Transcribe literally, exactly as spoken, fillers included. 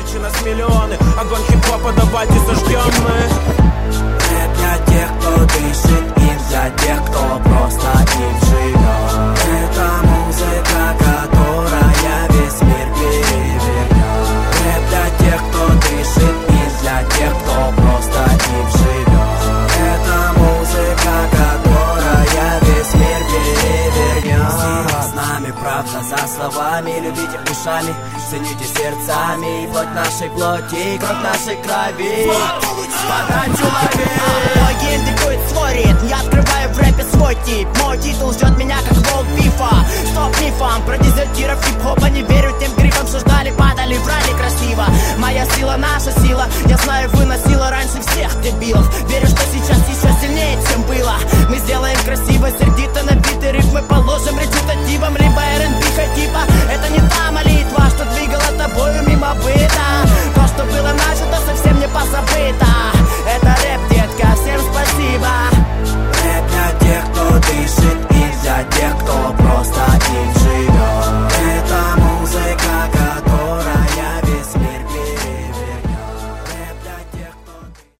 тысячи, нас миллионы. Огонь хип-хопа давайте зажгем мы. Рэп для тех, кто дышит им, для тех, кто просто им живет. Это музыка, которая весь мир перевернет. Рэп для тех, кто дышит им, для тех, кто просто им живет. Это музыка, которая весь мир перевернет. Сила с нами, правда за словами, любите ушами, цените сердцами. И плоть нашей плоти, кровь нашей крови. Подать человек. Мой гейм диктует свой ритм, я открываю в рэпе свой тип. Мой титул ждет меня как волк бифа. Стоп мифам про дезертиров хип-хопа, не верю тем грифам.